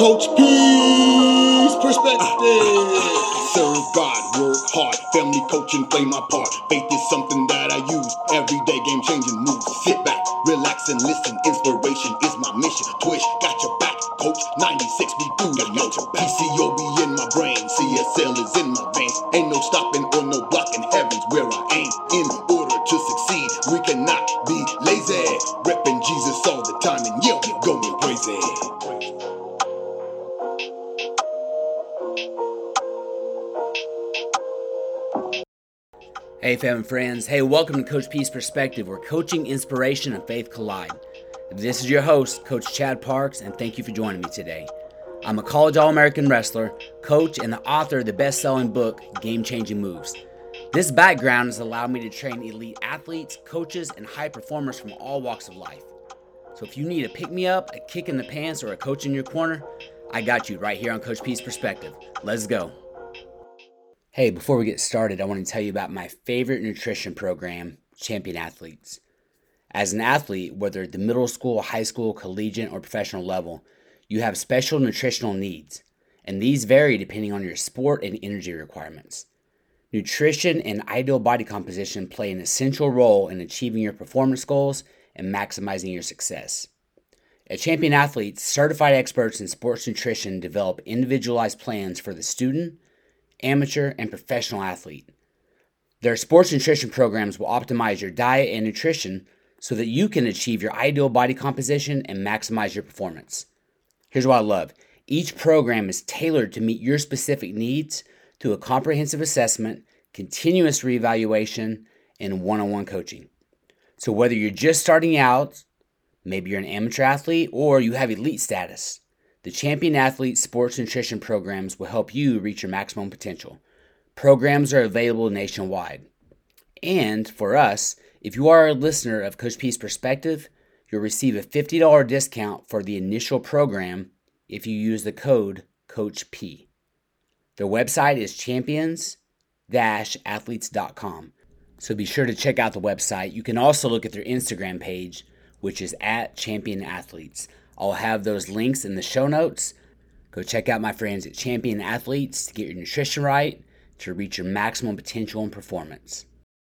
Coach P's perspective. Serve God, work hard, family coaching, play my part. Faith is something that I use every day, game changing moves. Sit back, relax and listen. Inspiration is my mission. Twitch, got your back, coach. 96 be through the yo. PCOB in my brain, CSL is in my veins. Ain't no stopping or no blocking, heaven's where I aim. In order to succeed, we cannot be lazy. Repping Jesus all the time and yeah, we going crazy. Hey fam and friends, hey, welcome to Coach P's Perspective, where coaching, inspiration, and faith collide. This is your host, Coach Chad Parks, and thank you for joining me today. I'm a college All-American wrestler, coach, and the author of the best-selling book, Game Changing Moves. This background has allowed me to train elite athletes, coaches, and high performers from all walks of life. So if you need a pick-me-up, a kick in the pants, or a coach in your corner, I got you right here on Coach P's Perspective. Let's go. Hey, before we get started, I want to tell you about my favorite nutrition program, Champion Athletes. As an athlete, whether at the middle school, high school, collegiate, or professional level, you have special nutritional needs, and these vary depending on your sport and energy requirements. Nutrition and ideal body composition play an essential role in achieving your performance goals and maximizing your success. At Champion Athletes, certified experts in sports nutrition develop individualized plans for the student, amateur, and professional athlete. Their sports nutrition programs will optimize your diet and nutrition so that you can achieve your ideal body composition and maximize your performance. Here's what I love. Each program is tailored to meet your specific needs through a comprehensive assessment, continuous reevaluation, and one-on-one coaching. So whether you're just starting out, maybe you're an amateur athlete, or you have elite status, the Champion Athlete Sports Nutrition Programs will help you reach your maximum potential. Programs are available nationwide. And for us, if you are a listener of Coach P's Perspective, you'll receive a $50 discount for the initial program if you use the code Coach P. Their website is champions-athletes.com. So be sure to check out the website. You can also look at their Instagram page, which is at Champion Athletes. I'll have those links in the show notes. Go check out my friends at Champion Athletes to get your nutrition right, to reach your maximum potential and performance.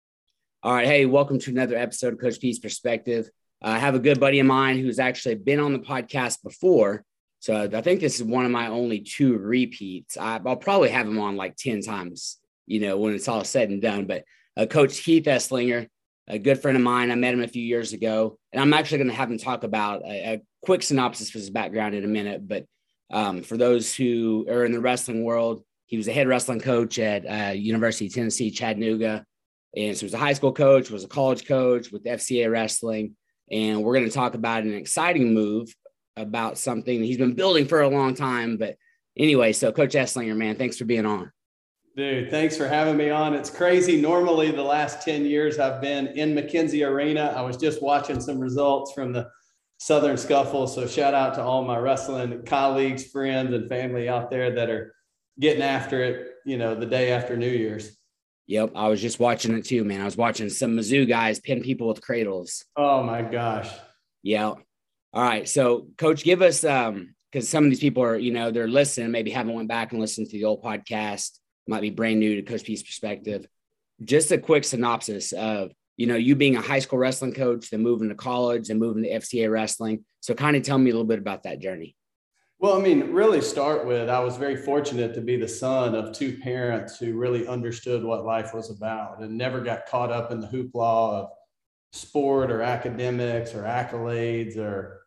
All right, hey, welcome to another episode of Coach P's Perspective. I have a good buddy of mine who's actually been on the podcast before. So I think this is one of my only 2 repeats. I'll probably have him on like 10 times, when it's all said and done. But Coach Keith Esslinger, a good friend of mine. I met him a few years ago, and I'm actually going to have him talk about a quick synopsis of his background in a minute. But for those who are in the wrestling world, he was a head wrestling coach at University of Tennessee, Chattanooga. And so he was a high school coach, was a college coach with FCA Wrestling. And we're going to talk about an exciting move about something he's been building for a long time. But anyway, so Coach Esslinger, man, thanks for being on. Dude, thanks for having me on. It's crazy. Normally, the last 10 years I've been in McKenzie Arena. I was just watching some results from the Southern Scuffle. So shout out to all my wrestling colleagues, friends, and family out there that are getting after it, the day after New Year's. Yep, I was just watching it too, man. I was watching some Mizzou guys pin people with cradles. Oh, my gosh. Yeah. All right. So, Coach, give us, because some of these people are, they're listening, maybe haven't went back and listened to the old podcast, might be brand new to Coach P's Perspective. Just a quick synopsis of, you being a high school wrestling coach, then moving to college and moving to FCA Wrestling. So kind of tell me a little bit about that journey. Well, really start with, I was very fortunate to be the son of 2 parents who really understood what life was about and never got caught up in the hoopla of sport or academics or accolades or,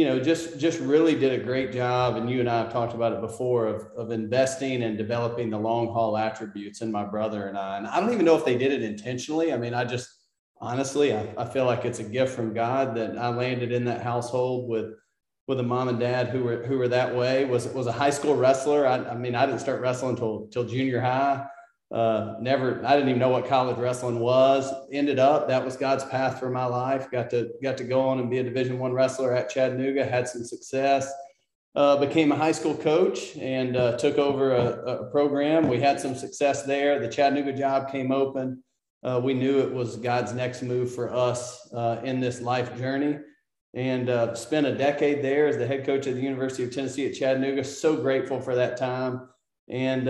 just really did a great job. And you and I have talked about it before of investing and developing the long haul attributes in my brother and I. And I don't even know if they did it intentionally. Honestly, I feel like it's a gift from God that I landed in that household with a mom and dad who were that way. Was a high school wrestler. I didn't start wrestling till junior high. I didn't even know what college wrestling was. Ended up, that was God's path for my life. Got to go on and be a Division I wrestler at Chattanooga, had some success, became a high school coach and took over a program. We had some success there. The Chattanooga job came open. We knew it was God's next move for us in this life journey. and spent a decade there as the head coach of the University of Tennessee at Chattanooga. So grateful for that time. And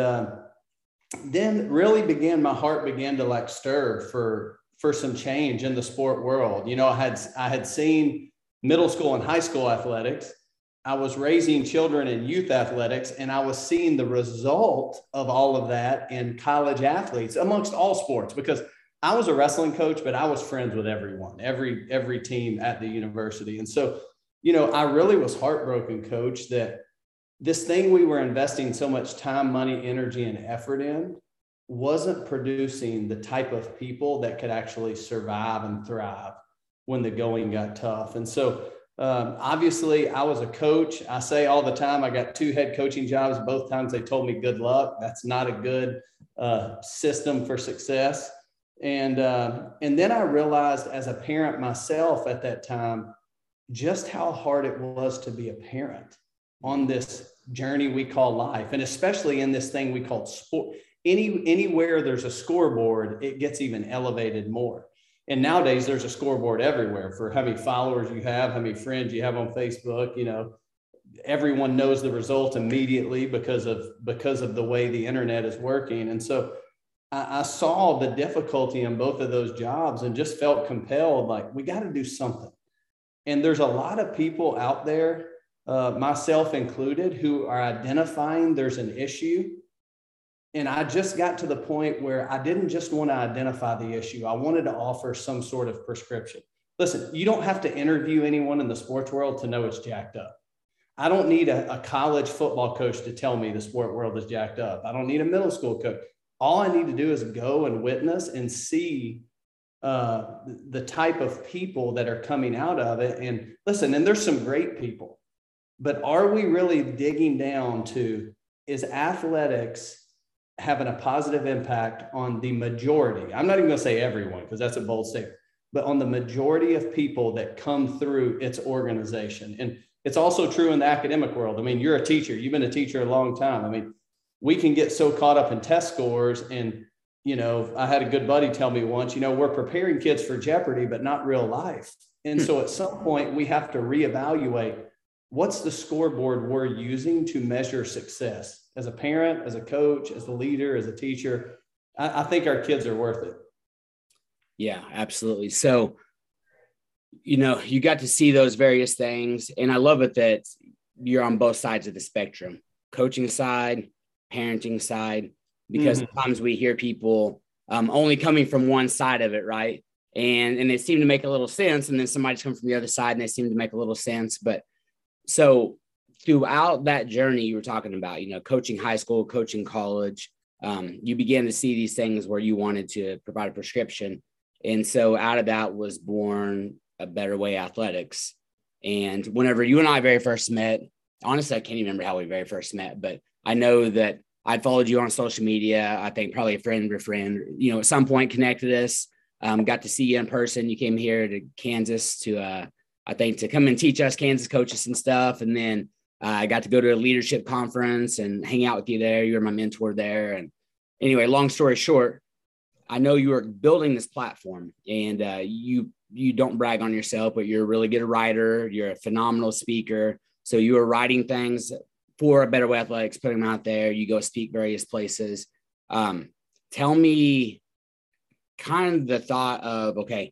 then really my heart began to like stir for some change in the sport world. You know, I had seen middle school and high school athletics. I was raising children in youth athletics, and I was seeing the result of all of that in college athletes amongst all sports, because I was a wrestling coach, but I was friends with everyone, every team at the university. And so, you know, I really was heartbroken, Coach, that this thing we were investing so much time, money, energy, and effort in wasn't producing the type of people that could actually survive and thrive when the going got tough. And so, obviously, I was a coach. I say all the time, I got 2 head coaching jobs. Both times they told me good luck. That's not a good system for success. And then I realized as a parent myself at that time, just how hard it was to be a parent on this journey we call life. And especially in this thing we call sport. Anywhere there's a scoreboard, it gets even elevated more. And nowadays there's a scoreboard everywhere for how many followers you have, how many friends you have on Facebook. You know, everyone knows the result immediately because of the way the internet is working. And so I saw the difficulty in both of those jobs and just felt compelled, like, we got to do something. And there's a lot of people out there, myself included, who are identifying there's an issue. And I just got to the point where I didn't just want to identify the issue. I wanted to offer some sort of prescription. Listen, you don't have to interview anyone in the sports world to know it's jacked up. I don't need a college football coach to tell me the sport world is jacked up. I don't need a middle school coach. All I need to do is go and witness and see the type of people that are coming out of it. And listen, and there's some great people, but are we really digging down to, is athletics having a positive impact on the majority? I'm not even going to say everyone, because that's a bold statement, but on the majority of people that come through its organization. And it's also true in the academic world. I mean, you're a teacher, you've been a teacher a long time. I mean, we can get so caught up in test scores. And, you know, I had a good buddy tell me once, you know, we're preparing kids for Jeopardy, but not real life. And so at some point we have to reevaluate, what's the scoreboard we're using to measure success as a parent, as a coach, as a leader, as a teacher. I think our kids are worth it. Yeah, absolutely. So, you know, you got to see those various things. And I love it that you're on both sides of the spectrum, coaching side, parenting side, because sometimes we hear people only coming from one side of it, right? And they seem to make a little sense. And then somebody's come from the other side and they seem to make a little sense. But so throughout that journey you were talking about, you know, coaching high school, coaching college, you began to see these things where you wanted to provide a prescription. And so out of that was born A Better Way Athletics. And whenever you and I very first met, honestly, I can't even remember how we very first met, but I know that I followed you on social media. I think probably a friend of a friend, you know, at some point connected us, got to see you in person. You came here to Kansas to, I think, to come and teach us Kansas coaches and stuff. And then I got to go to a leadership conference and hang out with you there. You were my mentor there. And anyway, long story short, I know you are building this platform, and you don't brag on yourself, but you're a really good writer. You're a phenomenal speaker. So you are writing things for A Better Way Athletics, putting them out there. You go speak various places. Tell me kind of the thought of, okay,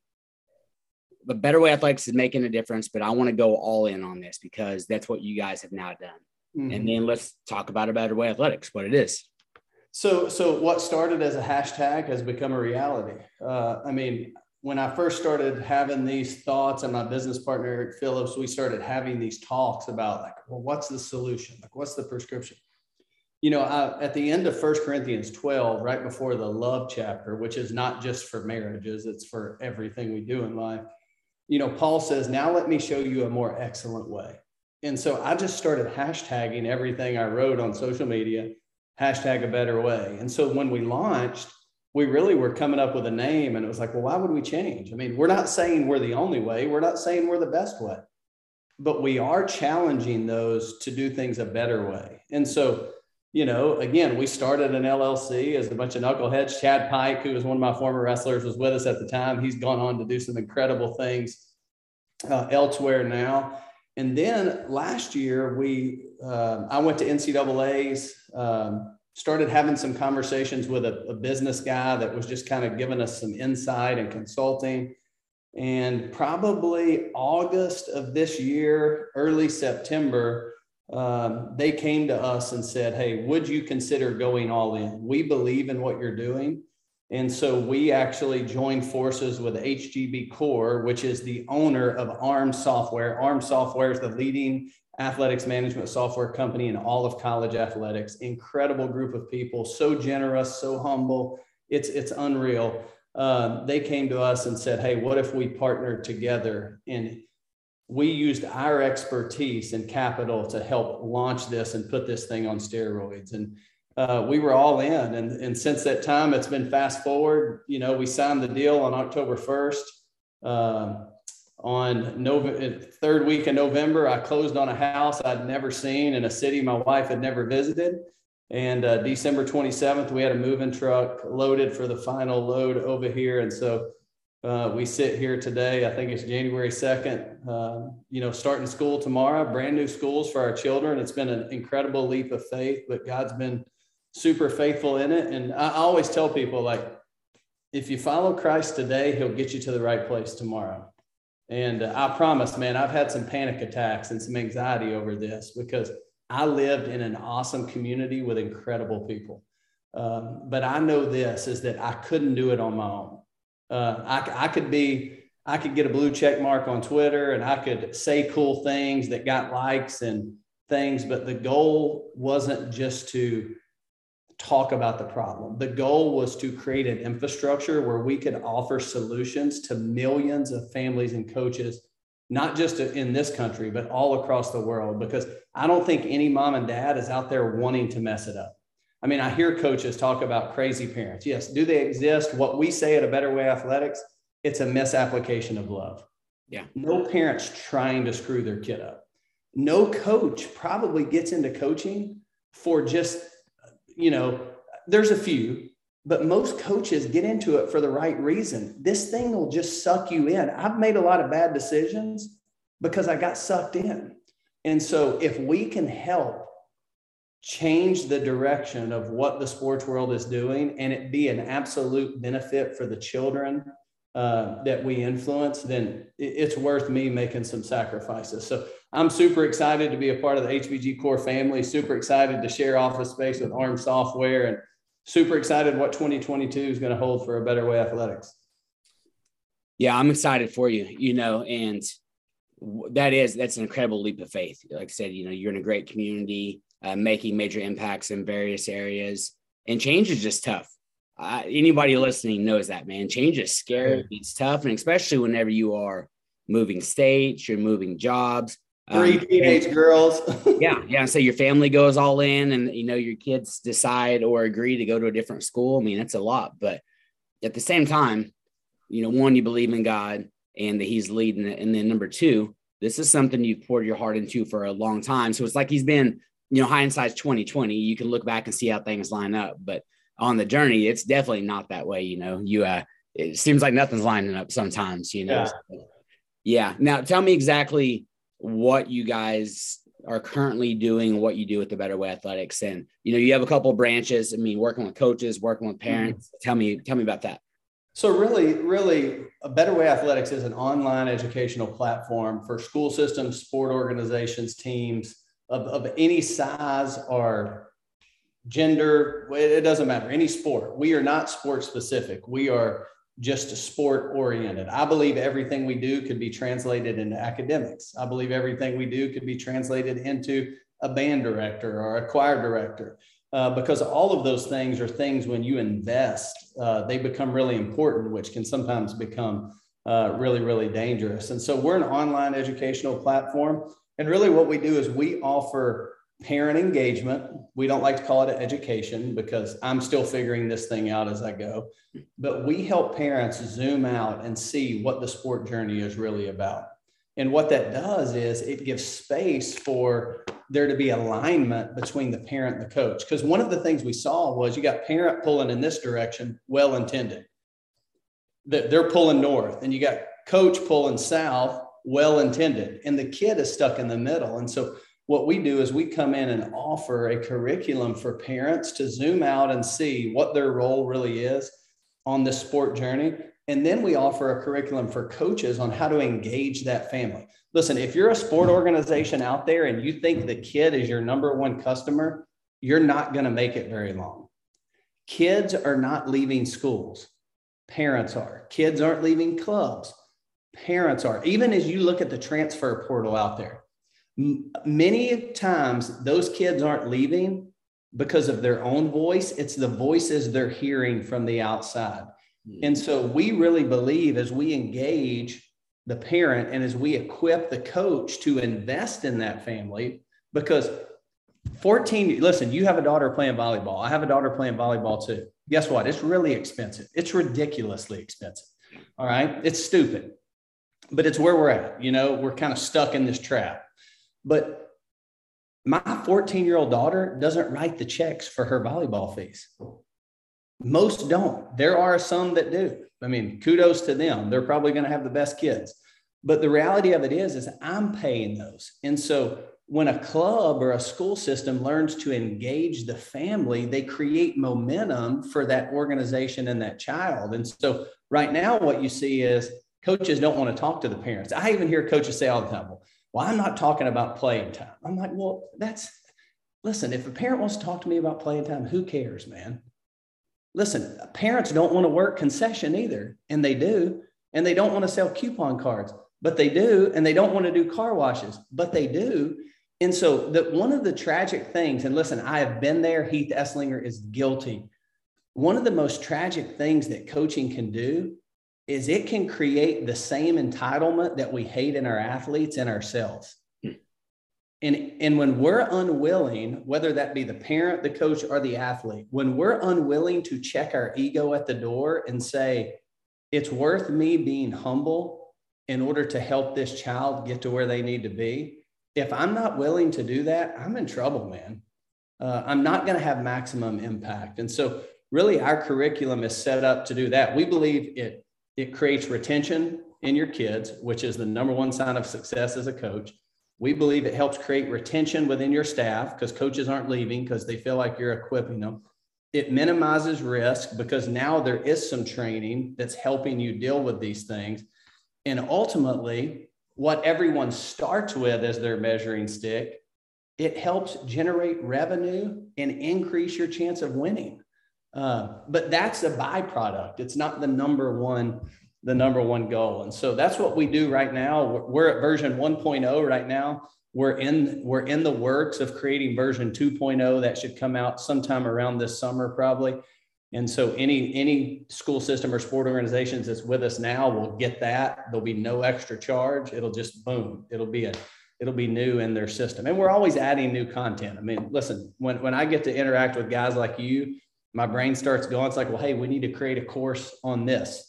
The Better Way Athletics is making a difference, but I want to go all in on this because that's what you guys have now done. Mm-hmm. And then let's talk about A Better Way Athletics, what it is. So what started as a hashtag has become a reality. I mean, when I first started having these thoughts, and my business partner, Eric Phillips, we started having these talks about, like, well, what's the solution? Like, what's the prescription? You know, at the end of 1 Corinthians 12, right before the love chapter, which is not just for marriages, it's for everything we do in life. You know, Paul says, now let me show you a more excellent way. And so I just started hashtagging everything I wrote on social media, hashtag A Better Way. And so when we launched, we really were coming up with a name, and it was like, well, why would we change? I mean, we're not saying we're the only way. We're not saying we're the best way, but we are challenging those to do things a better way. And so, you know, again, we started an LLC as a bunch of knuckleheads. Chad Pike, who was one of my former wrestlers, was with us at the time. He's gone on to do some incredible things. elsewhere now. And then last year, I went to NCAA's, started having some conversations with a business guy that was just kind of giving us some insight and consulting. And probably August of this year, early September, they came to us and said, hey, would you consider going all in? We believe in what you're doing. And so we actually joined forces with HGB Core, which is the owner of ARM Software. ARM Software is the leading athletics management software company in all of college athletics. Incredible group of people, so generous, so humble. It's unreal. They came to us and said, hey, what if we partnered together? And we used our expertise and capital to help launch this and put this thing on steroids. And we were all in. And since that time, it's been fast forward. We signed the deal on October 1st. On third week of November, I closed on a house I'd never seen in a city my wife had never visited. And December 27th, we had a moving truck loaded for the final load over here. And so we sit here today, I think it's January 2nd, starting school tomorrow, brand new schools for our children. It's been an incredible leap of faith, but God's been super faithful in it. And I always tell people, like, if you follow Christ today, he'll get you to the right place tomorrow. And I promise, man, I've had some panic attacks and some anxiety over this because I lived in an awesome community with incredible people. But I know this is that I couldn't do it on my own. I could get a blue check mark on Twitter and I could say cool things that got likes and things, but the goal wasn't just to talk about the problem. The goal was to create an infrastructure where we could offer solutions to millions of families and coaches, not just in this country, but all across the world, because I don't think any mom and dad is out there wanting to mess it up. I mean, I hear coaches talk about crazy parents. Yes. Do they exist? What we say at A Better Way Athletics, it's a misapplication of love. Yeah. No parent's trying to screw their kid up. No coach probably gets into coaching for just, there's a few, but most coaches get into it for the right reason. This thing will just suck you in. I've made a lot of bad decisions because I got sucked in. And so if we can help change the direction of what the sports world is doing and it be an absolute benefit for the children that we influence, then it's worth me making some sacrifices. So I'm super excited to be a part of the HBG Core family, super excited to share office space with ARM Software, and super excited what 2022 is going to hold for A Better Way Athletics. Yeah, I'm excited for you, and that's an incredible leap of faith. Like I said, you're in a great community, making major impacts in various areas, and change is just tough. Anybody listening knows that, man. Change is scary. It's tough. And especially whenever you are moving states, you're moving jobs. 3 teenage girls. Yeah. So your family goes all in and, your kids decide or agree to go to a different school. I mean, that's a lot. But at the same time, one, you believe in God and that he's leading it. And then number two, this is something you've poured your heart into for a long time. So it's like he's been, hindsight's 2020. You can look back and see how things line up. But on the journey, it's definitely not that way. It seems like nothing's lining up sometimes, Yeah. Now tell me exactly what you guys are currently doing, what you do with the Better Way Athletics. And, you have a couple of branches. I mean, working with coaches, working with parents. Mm-hmm. Tell me about that. So really A Better Way Athletics is an online educational platform for school systems, sport organizations, teams of any size or gender. It doesn't matter, any sport. We are not sport specific. We are just sport oriented. I believe everything we do could be translated into academics. I believe everything we do could be translated into a band director or a choir director, because all of those things are things when you invest, they become really important, which can sometimes become really, really dangerous. And so we're an online educational platform. And really what we do is we offer parent engagement. We don't like to call it an education because I'm still figuring this thing out as I go, but we help parents zoom out and see what the sport journey is really about. And what that does is it gives space for there to be alignment between the parent and the coach. Because one of the things we saw was you got parent pulling in this direction, well-intended, that they're pulling north, and you got coach pulling south, well-intended, and the kid is stuck in the middle. And so what we do is we come in and offer a curriculum for parents to zoom out and see what their role really is on the sport journey. And then we offer a curriculum for coaches on how to engage that family. Listen, if you're a sport organization out there and you think the kid is your number one customer, you're not going to make it very long. Kids are not leaving schools. Parents are. Kids aren't leaving clubs. Parents are. Even as you look at the transfer portal out there, many times those kids aren't leaving because of their own voice. It's the voices they're hearing from the outside. And so we really believe as we engage the parent and as we equip the coach to invest in that family, because listen, you have a daughter playing volleyball. I have a daughter playing volleyball too. Guess what? It's really expensive. It's ridiculously expensive. All right. It's stupid, but it's where we're at. We're kind of stuck in this trap. But my 14-year-old daughter doesn't write the checks for her volleyball fees. Most don't. There are some that do. I mean, kudos to them. They're probably going to have the best kids. But the reality of it is I'm paying those. And so when a club or a school system learns to engage the family, they create momentum for that organization and that child. And so right now what you see is coaches don't want to talk to the parents. I even hear coaches say all the time, well, I'm not talking about playing time. I'm like, well, listen, if a parent wants to talk to me about playing time, who cares, man? Listen, parents don't want to work concession either. And they do. And they don't want to sell coupon cards, but they do. And they don't want to do car washes, but they do. And so one of the tragic things, and listen, I have been there. Heath Esslinger is guilty. One of the most tragic things that coaching can do is it can create the same entitlement that we hate in our athletes and ourselves. And when we're unwilling, whether that be the parent, the coach, or the athlete, when we're unwilling to check our ego at the door and say, it's worth me being humble in order to help this child get to where they need to be. If I'm not willing to do that, I'm in trouble, man. I'm not going to have maximum impact. And so really our curriculum is set up to do that. We believe it creates retention in your kids, which is the number one sign of success as a coach. We believe it helps create retention within your staff because coaches aren't leaving because they feel like you're equipping them. It minimizes risk because now there is some training that's helping you deal with these things. And ultimately, what everyone starts with as their measuring stick, it helps generate revenue and increase your chance of winning. But that's a byproduct. It's not the number one goal. And so that's what we do right now. We're at version 1.0 right now. We're in the works of creating version 2.0 that should come out sometime around this summer, probably. And so any school system or sport organizations that's with us now will get that. There'll be no extra charge. It'll just boom. It'll be new in their system. And we're always adding new content. I mean, listen, when I get to interact with guys like you, my brain starts going. It's like, well, hey, we need to create a course on this.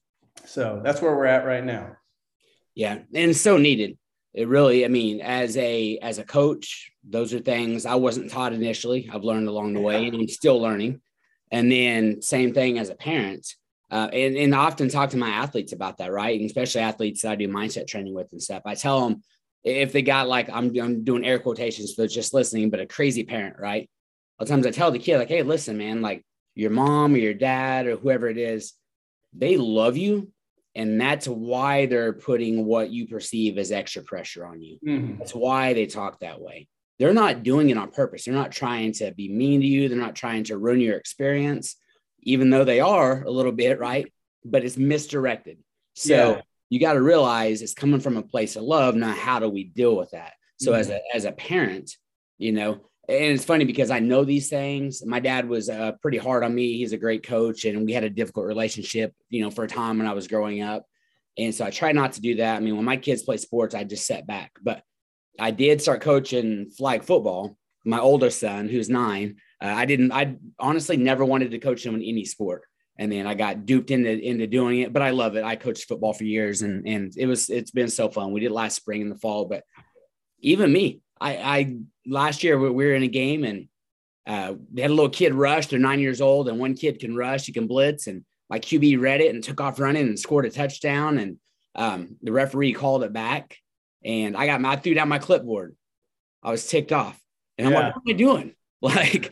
So that's where we're at right now. Yeah. And it's so needed. It really, I mean, as a coach, those are things I wasn't taught initially. I've learned along the way and I'm still learning. And then same thing as a parent. And I often talk to my athletes about that, right? And especially athletes that I do mindset training with and stuff. I tell them if they got like, I'm doing air quotations for just listening, but a crazy parent, right? A lot of times I tell the kid like, hey, listen, man, like your mom or your dad or whoever it is, they love you. And that's why they're putting what you perceive as extra pressure on you. Mm-hmm. That's why they talk that way. They're not doing it on purpose. They're not trying to be mean to you. They're not trying to ruin your experience, even though they are a little bit, right? But it's misdirected. So you got to realize it's coming from a place of love. Now, how do we deal with that? So as a parent, you know, and it's funny because I know these things. My dad was pretty hard on me. He's a great coach, and we had a difficult relationship, you know, for a time when I was growing up. And so I try not to do that. I mean, when my kids play sports, I just set back. But I did start coaching flag football. My older son, who's 9, I honestly never wanted to coach him in any sport. And then I got duped into doing it, but I love it. I coached football for years and it's been so fun. We did last spring and the fall, but even me, I last year we were in a game and they had a little kid rush. They're 9 years old and one kid can rush, he can blitz. And my QB read it and took off running and scored a touchdown. And The referee called it back, and I threw down my clipboard. I was ticked off, and I'm like, what am I doing? Like,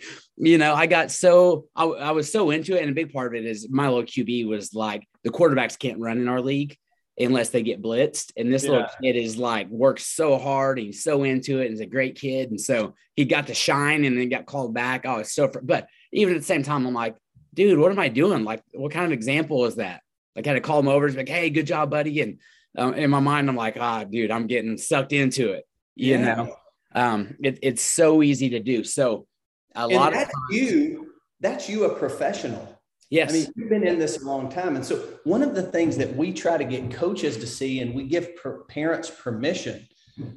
I was so into it. And a big part of it is my little QB was like, the quarterbacks can't run in our league unless they get blitzed. And this little kid is like, works so hard and he's so into it and he's a great kid. And so he got to shine and then got called back. Oh, it's but even at the same time, I'm like, dude, what am I doing? Like, what kind of example is that? Like, I had to call him over. It's like, hey, good job, buddy. And in my mind, I'm like, dude, I'm getting sucked into it. You know, it's so easy to do. So that's you a professional. Yes. I mean, you've been in this a long time. And so one of the things that we try to get coaches to see, and we give parents permission,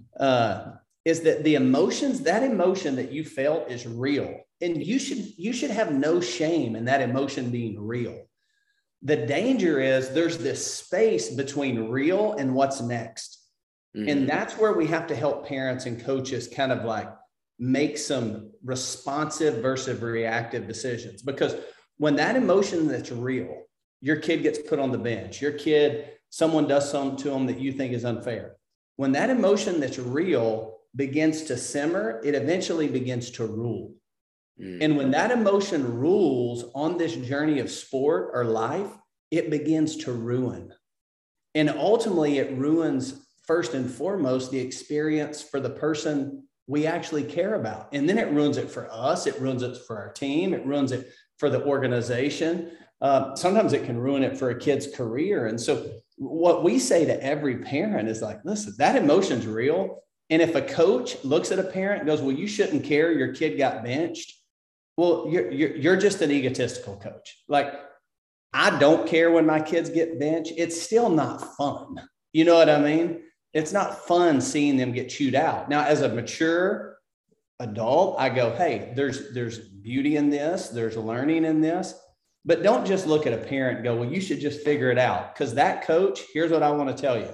is that that emotion that you felt is real. And you should have no shame in that emotion being real. The danger is there's this space between real and what's next. Mm-hmm. And that's where we have to help parents and coaches kind of like make some responsive versus reactive decisions. Because when that emotion that's real, your kid gets put on the bench, someone does something to them that you think is unfair. When that emotion that's real begins to simmer, it eventually begins to rule. And when that emotion rules on this journey of sport or life, it begins to ruin. And ultimately, it ruins, first and foremost, the experience for the person we actually care about. And then it ruins it for us. It ruins it for our team. It ruins it for the organization. Sometimes it can ruin it for a kid's career. And so what we say to every parent is like, listen, that emotion's real. And if a coach looks at a parent and goes, well, you shouldn't care, your kid got benched. Well, you're just an egotistical coach. Like, I don't care when my kids get benched. It's still not fun. You know what I mean? It's not fun seeing them get chewed out. Now, as a mature adult, I go, hey, there's beauty in this. There's learning in this. But don't just look at a parent and go, well, you should just figure it out. Because that coach, here's what I want to tell you.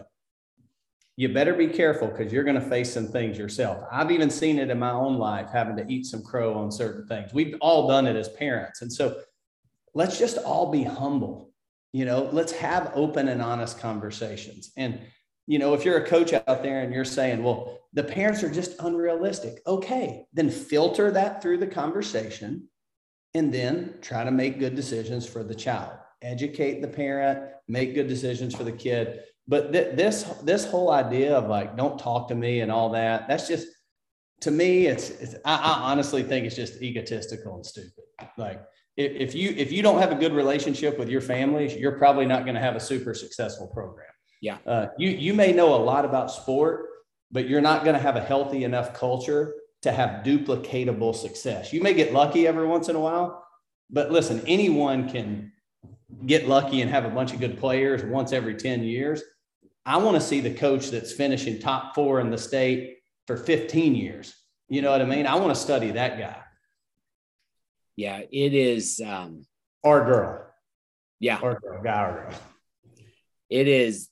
You better be careful because you're going to face some things yourself. I've even seen it in my own life, having to eat some crow on certain things. We've all done it as parents. And so let's just all be humble. Let's have open and honest conversations. And, if you're a coach out there and you're saying, well, the parents are just unrealistic. Okay, then filter that through the conversation and then try to make good decisions for the child. Educate the parent, make good decisions for the kid. But this whole idea of like, don't talk to me and all that, that's just, to me, I honestly think it's just egotistical and stupid. Like, if you don't have a good relationship with your family, you're probably not going to have a super successful program. Yeah. You may know a lot about sport, but you're not going to have a healthy enough culture to have duplicatable success. You may get lucky every once in a while, but listen, anyone can get lucky and have a bunch of good players once every 10 years. I want to see the coach that's finishing top 4 in the state for 15 years. You know what I mean? I want to study that guy. Yeah, it is. Or girl. Yeah. Or girl, guy or girl. It's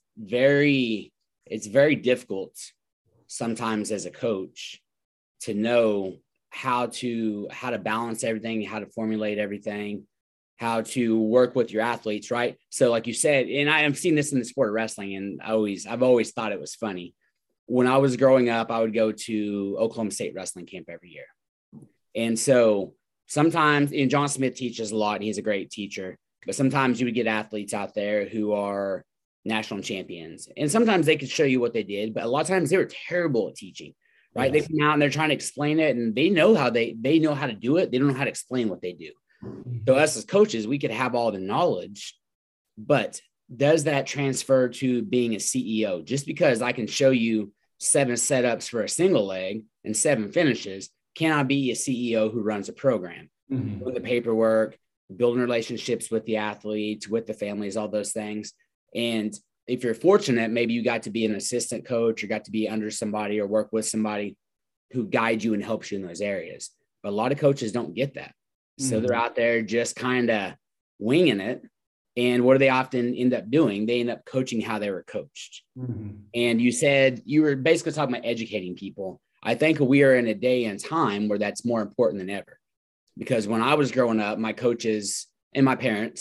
very difficult sometimes as a coach to know how to balance everything, how to formulate everything, how to work with your athletes, right? So like you said, and I have seen this in the sport of wrestling, and I've always thought it was funny. When I was growing up, I would go to Oklahoma State wrestling camp every year. And so sometimes, and John Smith teaches a lot, and he's a great teacher, but sometimes you would get athletes out there who are national champions. And sometimes they could show you what they did, but a lot of times they were terrible at teaching, right? Yes. They come out and they're trying to explain it, and they know how to do it. They don't know how to explain what they do. So us as coaches, we could have all the knowledge, but does that transfer to being a CEO? Just because I can show you 7 setups for a single leg and 7 finishes, can I be a CEO who runs a program? Mm-hmm. Doing the paperwork, building relationships with the athletes, with the families, all those things. And if you're fortunate, maybe you got to be an assistant coach or got to be under somebody or work with somebody who guides you and helps you in those areas. But a lot of coaches don't get that. So they're out there just kind of winging it. And what do they often end up doing? They end up coaching how they were coached. Mm-hmm. And you said you were basically talking about educating people. I think we are in a day and time where that's more important than ever. Because when I was growing up, my coaches and my parents,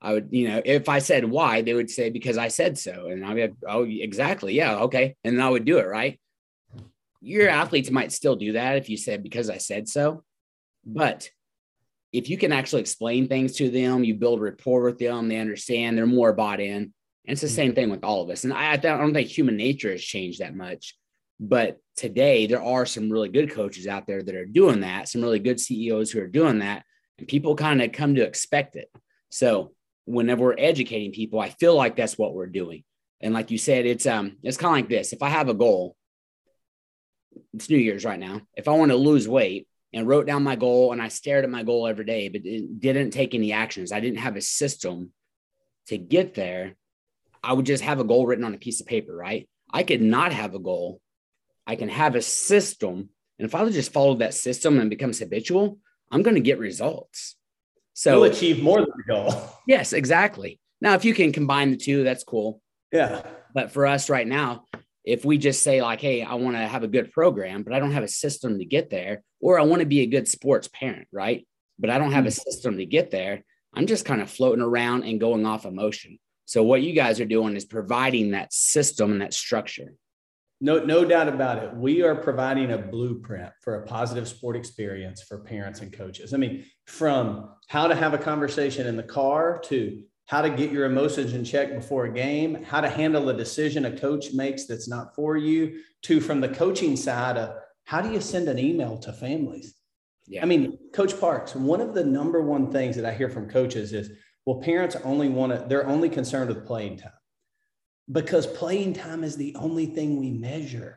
I would, if I said why, they would say, because I said so. And I'd be like, oh, exactly. Yeah. Okay. And then I would do it. Right. Your athletes might still do that if you said, because I said so. But if you can actually explain things to them, you build rapport with them, they understand, they're more bought in. And it's the same thing with all of us. And I don't think human nature has changed that much. But today, there are some really good coaches out there that are doing that, some really good CEOs who are doing that, and people kind of come to expect it. So whenever we're educating people, I feel like that's what we're doing. And like you said, it's kind of like this. If I have a goal, it's New Year's right now. If I want to lose weight and wrote down my goal and I stared at my goal every day, but it didn't take any actions, I didn't have a system to get there, I would just have a goal written on a piece of paper, right? I could not have a goal. I can have a system. And if I would just follow that system and becomes habitual, I'm going to get results. So you'll achieve more than the goal. Yes, exactly. Now, if you can combine the two, that's cool. Yeah. But for us right now, if we just say like, hey, I want to have a good program, but I don't have a system to get there, or I want to be a good sports parent, right? But I don't have a system to get there, I'm just kind of floating around and going off emotion. So what you guys are doing is providing that system and that structure. No doubt about it. We are providing a blueprint for a positive sport experience for parents and coaches. I mean, from how to have a conversation in the car to how to get your emotions in check before a game, how to handle a decision a coach makes that's not for you, to from the coaching side of how do you send an email to families? Yeah. I mean, Coach Parks, one of the number one things that I hear from coaches is, well, parents they're only concerned with playing time. Because playing time is the only thing we measure.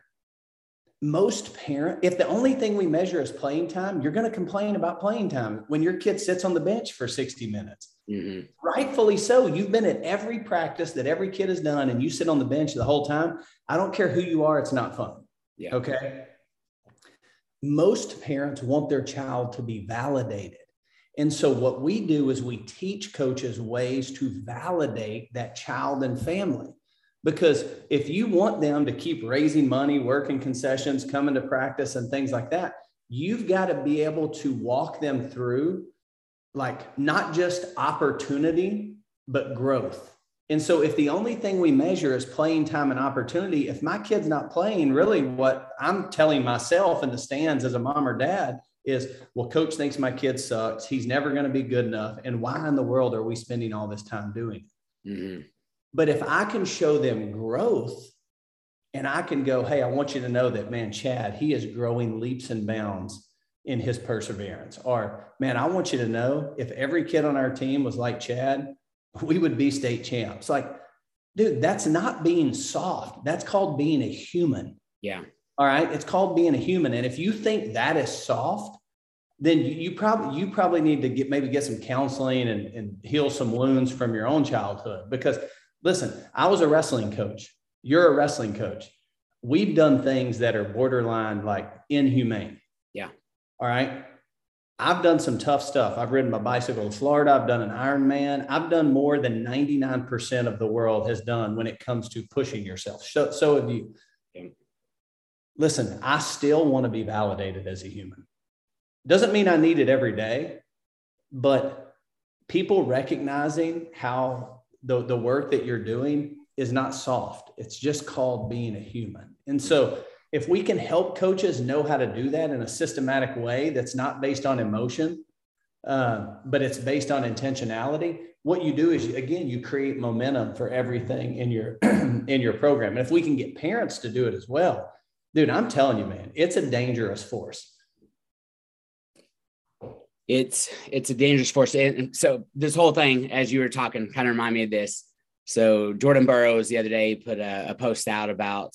If the only thing we measure is playing time, you're going to complain about playing time when your kid sits on the bench for 60 minutes. Mm-hmm. Rightfully so. You've been at every practice that every kid has done and you sit on the bench the whole time. I don't care who you are. It's not fun. Yeah. Okay. Most parents want their child to be validated. And so what we do is we teach coaches ways to validate that child and family. Because if you want them to keep raising money, working concessions, coming to practice and things like that, you've got to be able to walk them through like not just opportunity, but growth. And so if the only thing we measure is playing time and opportunity, if my kid's not playing, really what I'm telling myself in the stands as a mom or dad is, well, coach thinks my kid sucks. He's never going to be good enough. And why in the world are we spending all this time doing it? Mm-hmm. But if I can show them growth and I can go, hey, I want you to know that, man, Chad, he is growing leaps and bounds in his perseverance. Or, man, I want you to know if every kid on our team was like Chad, we would be state champs. Like, dude, that's not being soft. That's called being a human. Yeah. All right. It's called being a human. And if you think that is soft, then you probably need to get some counseling and heal some wounds from your own childhood. Because listen, I was a wrestling coach. You're a wrestling coach. We've done things that are borderline like inhumane. Yeah. All right. I've done some tough stuff. I've ridden my bicycle to Florida. I've done an Ironman. I've done more than 99% of the world has done when it comes to pushing yourself. So have you. Listen, I still want to be validated as a human. Doesn't mean I need it every day, but people recognizing how the work that you're doing is not soft. It's just called being a human. And so if we can help coaches know how to do that in a systematic way that's not based on emotion, but it's based on intentionality, what you do is, you create momentum for everything in your program. And if we can get parents to do it as well, dude, I'm telling you, man, it's a dangerous force. It's a dangerous force. And so this whole thing, as you were talking, kind of remind me of this. So Jordan Burroughs the other day put a post out about,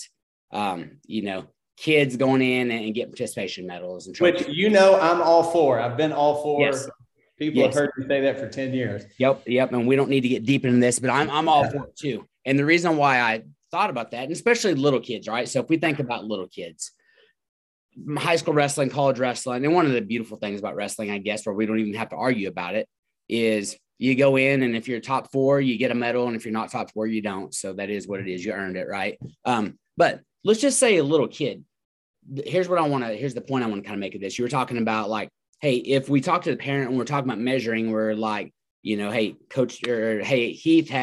kids going in and getting participation medals. And which, I'm all for. I've been all for. Yes. People have heard me say that for 10 years. Yep. And we don't need to get deep into this, but I'm all for it too. And the reason why I thought about that, and especially little kids, right? So if we think about little kids, high school wrestling, college wrestling, and one of the beautiful things about wrestling, I guess, where we don't even have to argue about it, is you go in and if you're top 4, you get a medal. And if you're not top 4, you don't. So that is what it is. You earned it, right? But let's just say a little kid. Here's the point I want to kind of make of this. You were talking about like, hey, if we talk to the parent and we're talking about measuring, we're like, hey, coach, or hey,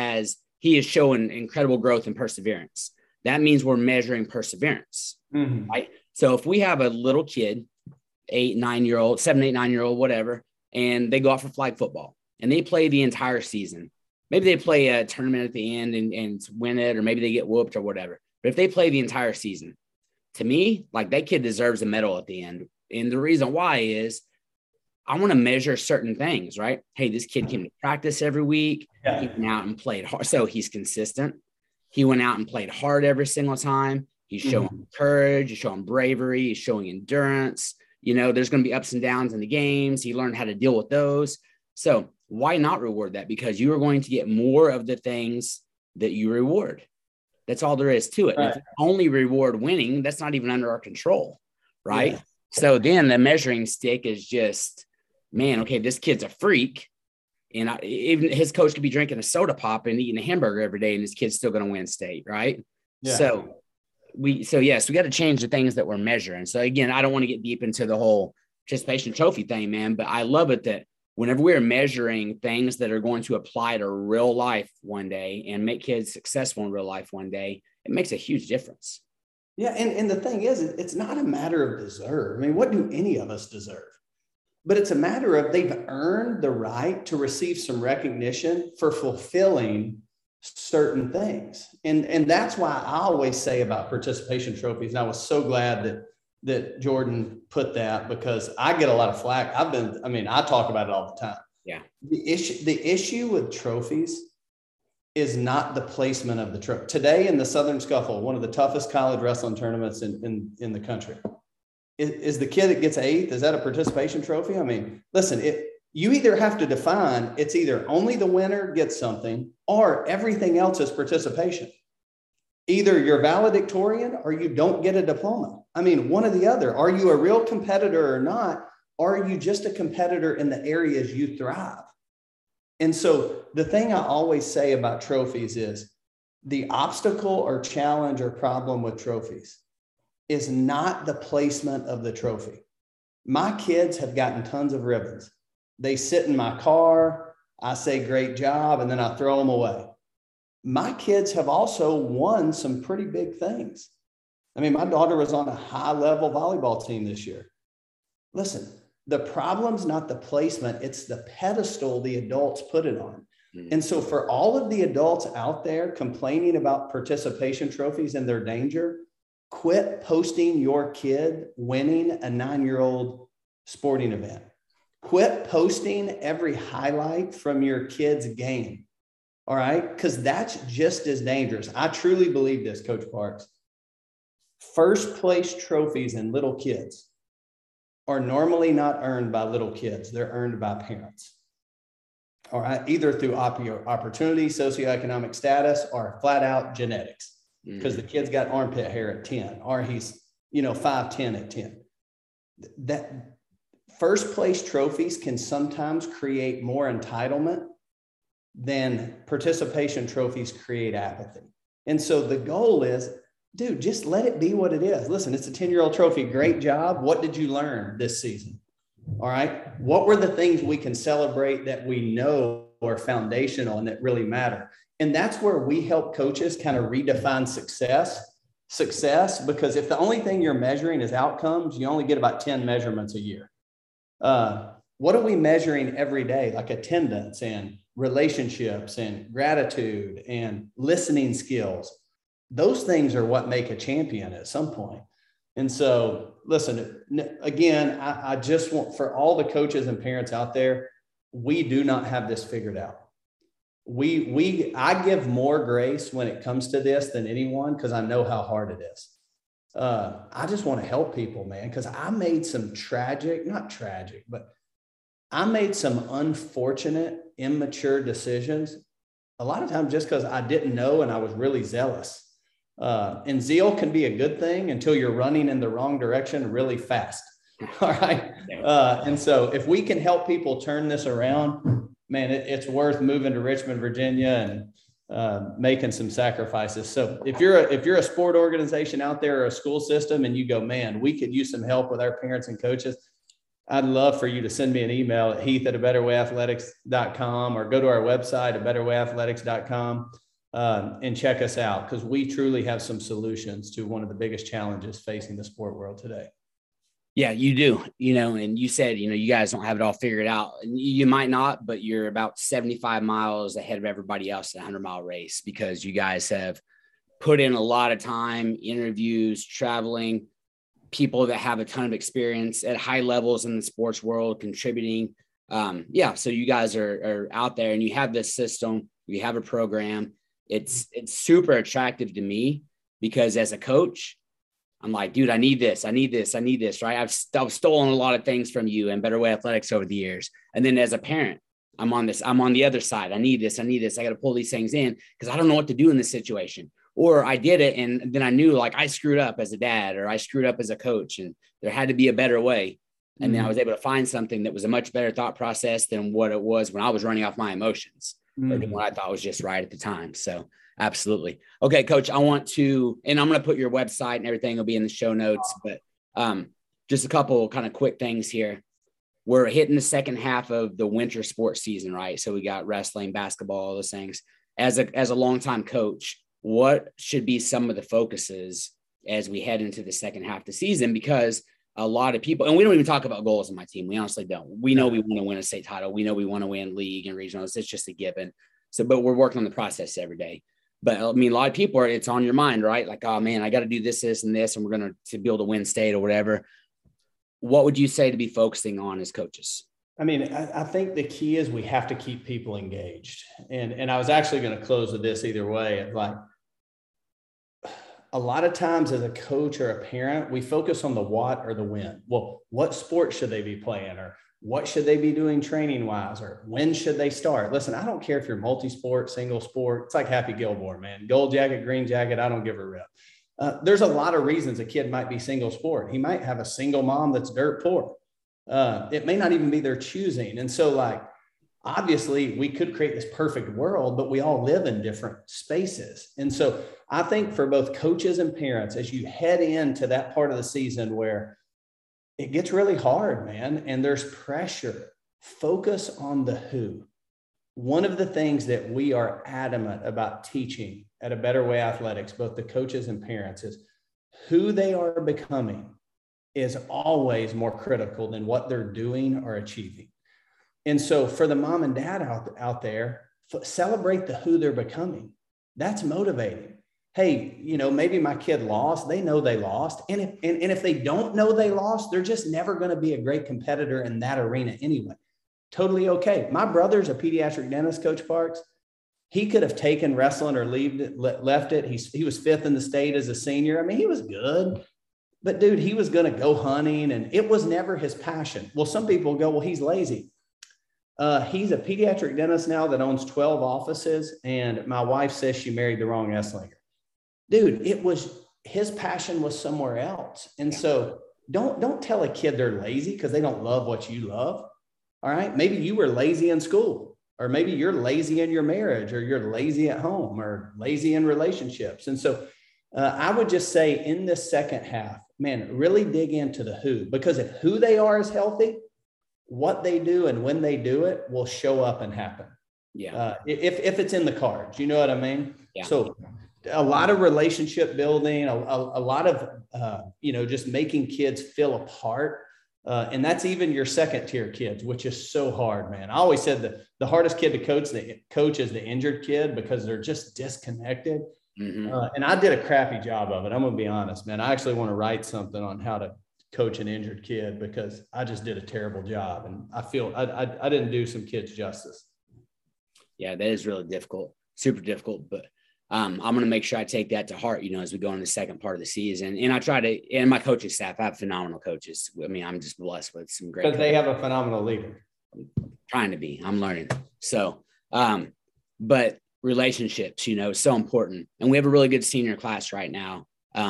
he is showing incredible growth and perseverance. That means we're measuring perseverance, right? So if we have a little kid, 7, 8, 9-year-old, whatever, and they go out for flag football and they play the entire season, maybe they play a tournament at the end and win it, or maybe they get whooped or whatever. But if they play the entire season, to me, like, that kid deserves a medal at the end. And the reason why is I want to measure certain things, right? Hey, this kid came to practice every week. Yeah. He went out and played hard. So he's consistent. He went out and played hard every single time. He's showing courage. He's showing bravery. He's showing endurance. There's going to be ups and downs in the games. He learned how to deal with those. So why not reward that? Because you are going to get more of the things that you reward. That's all there is to it. Right. If you only reward winning, that's not even under our control, right? Yeah. So then the measuring stick is just, man, okay, this kid's a freak. And even his coach could be drinking a soda pop and eating a hamburger every day, and this kid's still going to win state, right? Yeah. So we got to change the things that we're measuring. So again, I don't want to get deep into the whole participation trophy thing, man, but I love it that whenever we're measuring things that are going to apply to real life one day and make kids successful in real life one day, it makes a huge difference. Yeah. And the thing is, it's not a matter of deserve. I mean, what do any of us deserve? But it's a matter of they've earned the right to receive some recognition for fulfilling certain things. And that's why I always say about participation trophies. And I was so glad that Jordan put that, because I get a lot of flack. I talk about it all the time. Yeah. The issue with trophies is not the placement of the trophy. Today in the Southern Scuffle, one of the toughest college wrestling tournaments in the country, is the kid that gets 8th, is that a participation trophy? I mean, listen, you either have to define, it's either only the winner gets something or everything else is participation. Either you're valedictorian or you don't get a diploma. I mean, one or the other. Are you a real competitor or not? Or are you just a competitor in the areas you thrive? And so the thing I always say about trophies is the obstacle or challenge or problem with trophies is not the placement of the trophy. My kids have gotten tons of ribbons. They sit in my car, I say, great job, and then I throw them away. My kids have also won some pretty big things. I mean, my daughter was on a high-level volleyball team this year. Listen, the problem's not the placement, it's the pedestal the adults put it on. And so for all of the adults out there complaining about participation trophies and their danger, quit posting your kid winning a 9-year-old sporting event. Quit posting every highlight from your kid's game. All right? Because that's just as dangerous. I truly believe this, Coach Parks. First place trophies in little kids are normally not earned by little kids. They're earned by parents. All right? Either through opportunity, socioeconomic status, or flat out genetics. Because the kid's got armpit hair at 10, or he's, 5'10" at 10. That first place trophies can sometimes create more entitlement than participation trophies create apathy. And so the goal is, dude, just let it be what it is. Listen, it's a 10-year-old trophy. Great job. What did you learn this season? All right. What were the things we can celebrate that we know are foundational and that really matter? And that's where we help coaches kind of redefine success, because if the only thing you're measuring is outcomes, you only get about 10 measurements a year. What are we measuring every day? Like attendance and relationships and gratitude and listening skills. Those things are what make a champion at some point. And so, listen, again, I just want, for all the coaches and parents out there, we do not have this figured out. I give more grace when it comes to this than anyone, because I know how hard it is. I just want to help people, man, because I made some I made some unfortunate, immature decisions, a lot of times just because I didn't know and I was really zealous. And zeal can be a good thing until you're running in the wrong direction really fast. All right. And so if we can help people turn this around, man, it's worth moving to Richmond, Virginia, and making some sacrifices. So if you're a sport organization out there or a school system and you go, man, we could use some help with our parents and coaches, I'd love for you to send me an email at heath@abetterwayathletics.com or go to our website at betterwayathletics.com and check us out, because we truly have some solutions to one of the biggest challenges facing the sport world today. Yeah, you do, and you said, you guys don't have it all figured out. You might not, but you're about 75 miles ahead of everybody else in a 100-mile race, because you guys have put in a lot of time, interviews, traveling, people that have a ton of experience at high levels in the sports world, contributing. So you guys are out there, and you have this system, you have a program. It's super attractive to me, because as a coach, I'm like, dude, I need this, right? I've stolen a lot of things from you and Better Way Athletics over the years. And then as a parent, I'm on the other side. I need this. I got to pull these things in, because I don't know what to do in this situation. Or I did it, and then I knew, like, I screwed up as a dad, or I screwed up as a coach, and there had to be a better way. And then I was able to find something that was a much better thought process than what it was when I was running off my emotions, or what I thought was just right at the time. So absolutely. Okay, Coach, I want to, and I'm going to put your website and everything will be in the show notes, but just a couple kind of quick things here. We're hitting the second half of the winter sports season, right? So we got wrestling, basketball, all those things. As a longtime coach, what should be some of the focuses as we head into the second half of the season? Because a lot of people, and we don't even talk about goals on my team. We honestly don't. We know we want to win a state title. We know we want to win league and regionals. It's just a given. So, but we're working on the process every day. But I mean, a lot of people it's on your mind, right? Like, oh man, I got to do this, and this, and we're going to be able to win state or whatever. What would you say to be focusing on as coaches? I mean, I think the key is we have to keep people engaged. And I was actually going to close with this either way. Like, a lot of times as a coach or a parent, we focus on the what or the when. Well, what sport should they be playing, or what should they be doing training wise, or when should they start? Listen, I don't care if you're multi-sport, single sport. It's like Happy Gilmore, man. Gold jacket, green jacket, I don't give a rip. There's a lot of reasons a kid might be single sport. He might have a single mom that's dirt poor. It may not even be their choosing. And so, like, obviously we could create this perfect world, but we all live in different spaces. And so I think for both coaches and parents, as you head into that part of the season where it gets really hard, man, and there's pressure, focus on the who. One of the things that we are adamant about teaching at A Better Way Athletics, both the coaches and parents, is who they are becoming is always more critical than what they're doing or achieving. And so for the mom and dad out there, celebrate the who they're becoming. That's motivating. Hey, maybe my kid lost. They know they lost. And if they don't know they lost, they're just never going to be a great competitor in that arena anyway. Totally okay. My brother's a pediatric dentist, Coach Parks. He could have taken wrestling or left it. He was 5th in the state as a senior. I mean, he was good. But, dude, he was going to go hunting, and it was never his passion. Well, some people go, well, he's lazy. He's a pediatric dentist now that owns 12 offices, and my wife says she married the wrong S-linger. Dude, his passion was somewhere else. And so don't tell a kid they're lazy because they don't love what you love. All right. Maybe you were lazy in school, or maybe you're lazy in your marriage, or you're lazy at home, or lazy in relationships. And so I would just say in this second half, man, really dig into the who, because if who they are is healthy, what they do and when they do it will show up and happen. Yeah. If it's in the cards, you know what I mean? Yeah. So a lot of relationship building, a lot of, just making kids feel a part. And that's even your second tier kids, which is so hard, man. I always said that the hardest kid to coach is the injured kid, because they're just disconnected. Mm-hmm. And I did a crappy job of it. I'm going to be honest, man. I actually want to write something on how to coach an injured kid, because I just did a terrible job. And I feel I didn't do some kids justice. Yeah, that is really difficult, super difficult. But I'm going to make sure I take that to heart, as we go into the second part of the season. And I try to, and my coaching staff, I have phenomenal coaches. I mean, I'm just blessed with some great because they have a phenomenal leader. I'm trying to be, I'm learning. So, but relationships, is so important. And we have a really good senior class right now.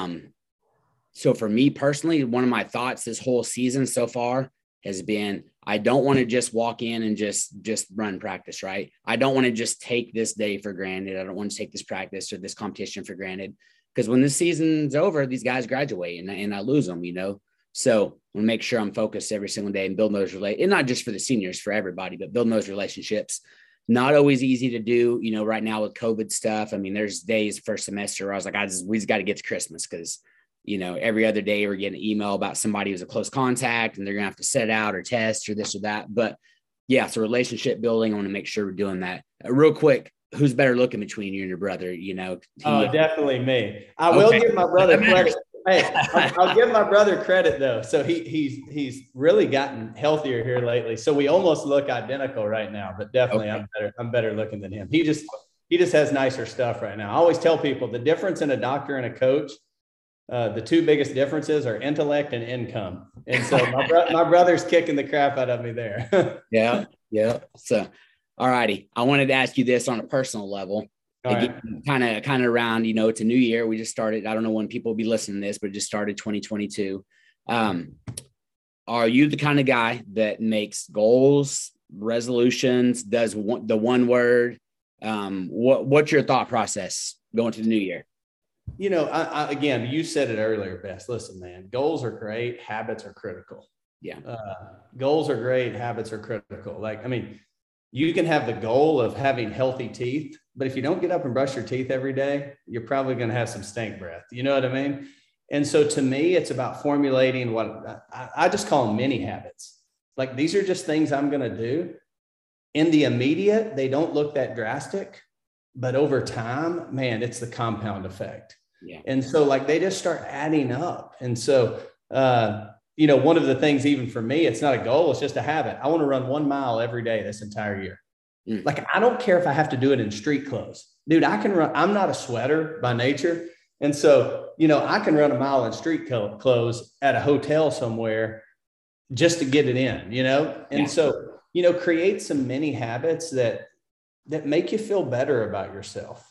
So for me personally, one of my thoughts this whole season so far has been, I don't want to just walk in and just run practice, right? I don't want to just take this day for granted. I don't want to take this practice or this competition for granted, because when this season's over, these guys graduate and I lose them, So I want to make sure I'm focused every single day and building those and not just for the seniors, for everybody, but building those relationships. Not always easy to do, right now with COVID stuff. I mean, there's days first semester where I was like, we just got to get to Christmas because, every other day we're getting an email about somebody who's a close contact and they're going to have to set out or test or this or that. But yeah, so relationship building, I want to make sure we're doing that. Real quick, who's better looking between you and your brother? Oh, definitely me. I will give my brother credit. Hey, I'll give my brother credit though. So he's really gotten healthier here lately. So we almost look identical right now, but definitely I'm better looking than him. He just has nicer stuff right now. I always tell people the difference in a doctor and a coach, the two biggest differences are intellect and income. And so my brother's kicking the crap out of me there. Yeah. So, all righty. I wanted to ask you this on a personal level. Kind of around, it's a new year. We just started. I don't know when people will be listening to this, but just started 2022. Are you the kind of guy that makes goals, resolutions, does the one word? What's your thought process going to the new year? Again, you said it earlier, Bess. Listen, man, goals are great. Habits are critical. Yeah. Goals are great. Habits are critical. You can have the goal of having healthy teeth, but if you don't get up and brush your teeth every day, you're probably going to have some stink breath. You know what I mean? And so to me, it's about formulating what I just call them mini habits. These are just things I'm going to do. In the immediate, they don't look that drastic, but over time, man, it's the compound effect. Yeah. And so they just start adding up. And so, one of the things, even for me, it's not a goal, it's just a habit. I want to run 1 mile every day this entire year. I don't care if I have to do it in street clothes. Dude, I can run. I'm not a sweater by nature. And so, I can run a mile in street clothes at a hotel somewhere just to get it in, And so, create some mini habits that make you feel better about yourself.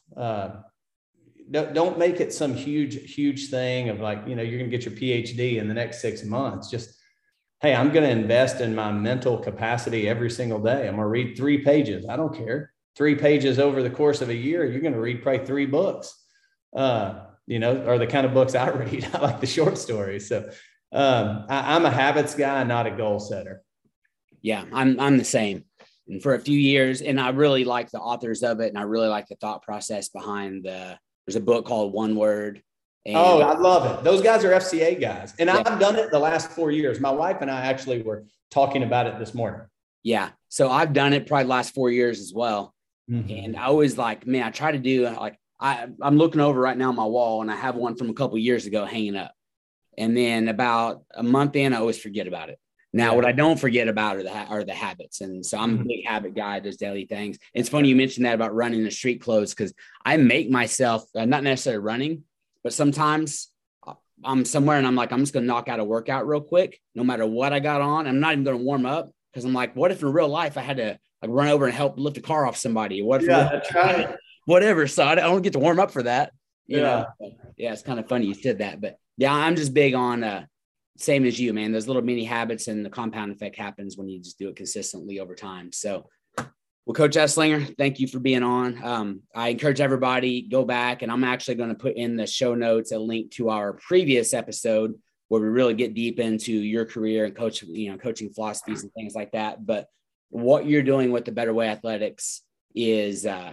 Don't make it some huge thing of you're going to get your PhD in the next 6 months. Just, hey, I'm going to invest in my mental capacity every single day. I'm going to read 3 pages. I don't care. 3 pages over the course of a year, you're going to read probably 3 books, are the kind of books I read. I like the short stories. So I'm a habits guy, not a goal setter. Yeah, I'm the same. And for a few years, and I really like the authors of it. And I really like the thought process behind there's a book called One Word. And I love it. Those guys are FCA guys. And I've done it the last 4 years. My wife and I actually were talking about it this morning. Yeah. So I've done it probably the last 4 years as well. Mm-hmm. And I always I try to do I'm looking over right now on my wall and I have one from a couple of years ago hanging up. And then about a month in, I always forget about it. Now, what I don't forget about are the habits. And so I'm a big habit guy, those daily things. It's funny you mentioned that about running the street clothes because I make myself, not necessarily running, but sometimes I'm somewhere and I'm I'm just going to knock out a workout real quick, no matter what I got on. I'm not even going to warm up because I'm what if in real life I had to run over and help lift a car off somebody? What if that's right. Whatever. So I don't get to warm up for that. You know? Yeah, it's kind of funny you said that. But yeah, I'm just big on same as you, man. Those little mini habits and the compound effect happens when you just do it consistently over time. So, well, Coach Esslinger, thank you for being on. I encourage everybody go back, and I'm actually going to put in the show notes a link to our previous episode where we really get deep into your career and coaching philosophies and things like that. But what you're doing with the Better Way Athletics is, I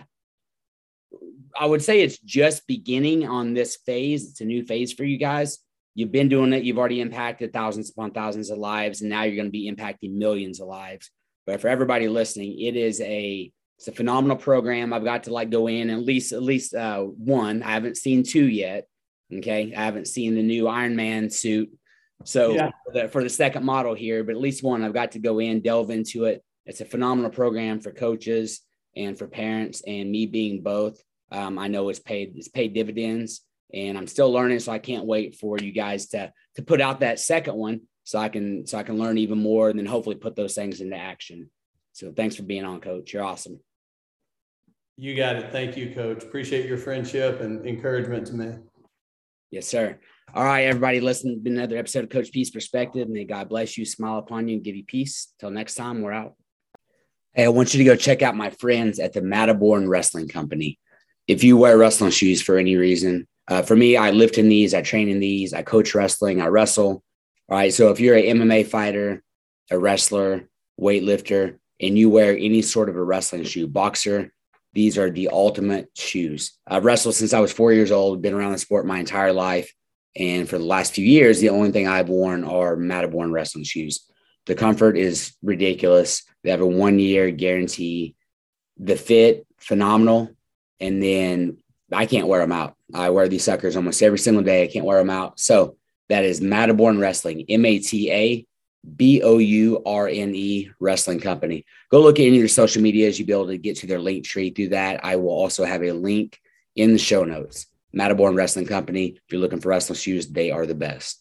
would say it's just beginning on this phase. It's a new phase for you guys. You've been doing it. You've already impacted thousands upon thousands of lives, and now you're going to be impacting millions of lives. But for everybody listening, it's a phenomenal program. I've got to go in at least one. I haven't seen 2 yet. Okay, I haven't seen the new Iron Man suit. So for the second model here, but at least one, I've got to go in, delve into it. It's a phenomenal program for coaches and for parents, and me being both. I know it's paid dividends. And I'm still learning, so I can't wait for you guys to put out that second one so I can learn even more and then hopefully put those things into action. So thanks for being on, Coach. You're awesome. You got it. Thank you, Coach. Appreciate your friendship and encouragement to me. Yes, sir. All right, everybody, listen to another episode of Coach Peace Perspective. May God bless you, smile upon you, and give you peace. Till next time, we're out. Hey, I want you to go check out my friends at the Matterborn Wrestling Company. If you wear wrestling shoes for any reason, for me, I lift in these, I train in these, I coach wrestling, I wrestle. All right. So if you're an MMA fighter, a wrestler, weightlifter, and you wear any sort of a wrestling shoe, boxer, these are the ultimate shoes. I've wrestled since I was 4 years old, been around the sport my entire life. And for the last few years, the only thing I've worn are Matterborn wrestling shoes. The comfort is ridiculous. They have a 1-year guarantee. The fit, phenomenal. And then I can't wear them out. I wear these suckers almost every single day. I can't wear them out. So that is Matterborn Wrestling, MATABOURNE Wrestling Company. Go look at any of their social medias. You'll be able to get to their link tree through that. I will also have a link in the show notes. Matterborn Wrestling Company. If you're looking for wrestling shoes, they are the best.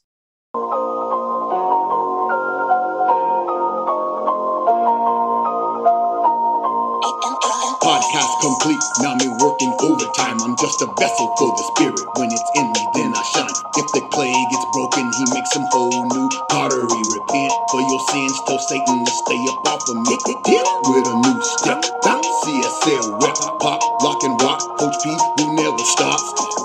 Podcast complete, now me working overtime. I'm just a vessel for the spirit. When it's in me, then I shine. If the clay gets broken, he makes some whole new pottery. Repent for your sins, tell Satan to stay up off of me. With a new step, CSL rep, pop, lock and rock. Coach P, who never stops.